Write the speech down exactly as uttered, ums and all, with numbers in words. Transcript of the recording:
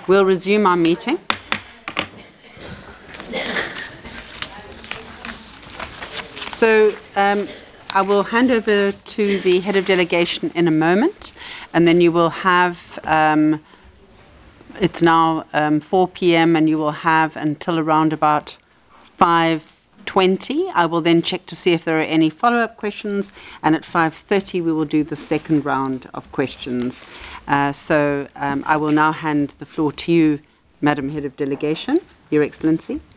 We'll resume our meeting. So um, I will hand over to the head of delegation in a moment, and then you will have, um, it's now um, four p.m. and you will have until around about five twenty. I will then check to see if there are any follow-up questions, and at five thirty we will do the second round of questions. Uh, so um, I will now hand the floor to you, Madam Head of Delegation, Your Excellency.